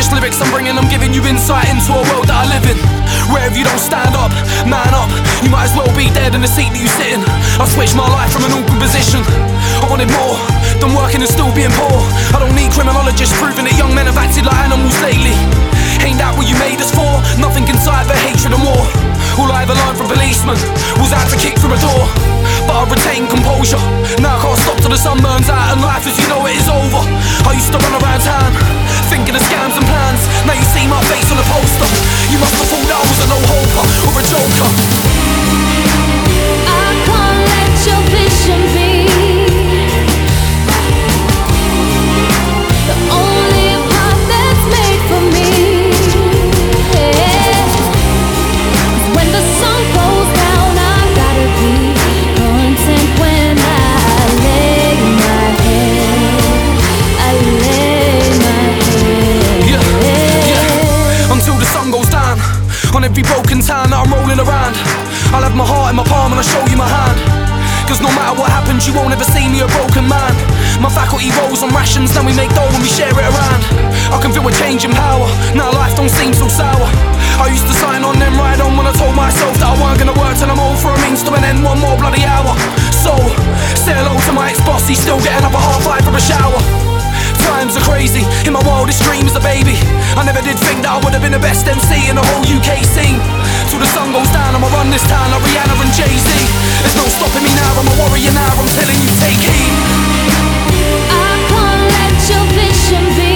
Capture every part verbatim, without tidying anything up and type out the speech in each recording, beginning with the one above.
English lyrics I'm bringing, I'm giving you insight into a world that I live in, where if you don't stand up, man up, you might as well be dead in the seat that you sit in. I switched my life from an awkward position. I wanted more than working and still being poor. I don't need criminologists proving that young men have acted like animals lately. Ain't that what you made us for? Nothing can side but hatred and war. All I ever learned from policemen was how to kick through a door, but I retained composure. Now I can't stop till the sun burns out and life as you know it is over. I used to run around town thinking of scams and plans. Now you see my face on a poster. You must have thought that I was a no-hoper or a joker. I can't let your vision be the only path that's made for me. Yeah. 'Cause when the sun goes down, I gotta be content when I lay my head. I lay my head. Yeah, yeah. Until the sun goes down on every broken town that I'm rolling around. I'll have my heart in my palm and I'll show you my hand. Cause no matter what happens, you won't ever see me a broken man. My faculty rolls on rations, then we make dough and we share it around. I can feel a change in power, now life don't seem so sour. I used to sign on then ride on when I told myself that I weren't gonna work till I'm old for a means to an end, one more bloody hour. So, say hello to my ex-boss, he's still getting up at half five for a shower. Times are crazy, in my wildest dreams a baby. I never did think that I would have been the best M C in the whole U K scene. Till the sun goes down, I'ma run this town like Rihanna and Jay-Z. There's no stopping me now, I'm a warrior now, I'm telling you take heed. I can't let your vision be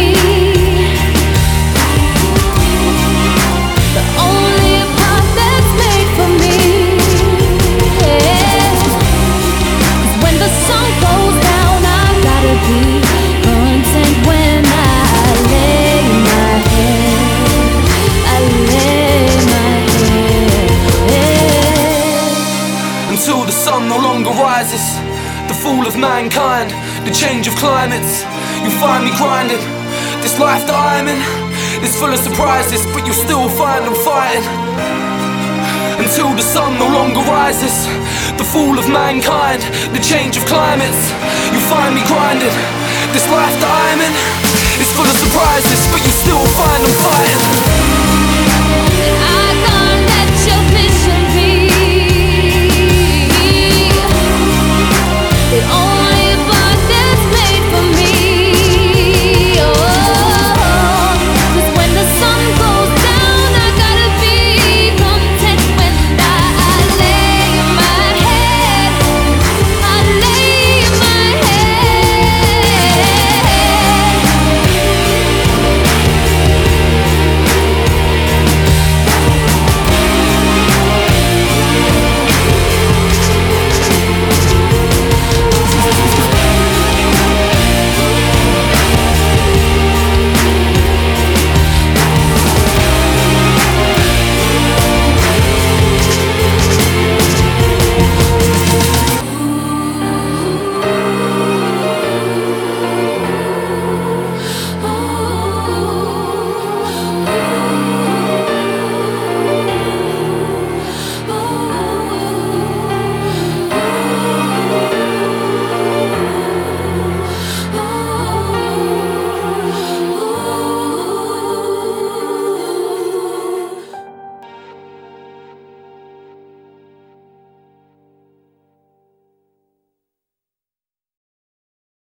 the only path that's made for me. Yeah. 'Cause when the sun goes down, I gotta be content when I lay my head. I lay my head. Yeah. Until the sun no longer rises, the fall of mankind, the change of climates, you find me grinding. This life that I'm in is full of surprises, but you'll still find I'm fighting. Until the sun no longer rises, the fall of mankind, the change of climates, you find me grinding. This life that I'm in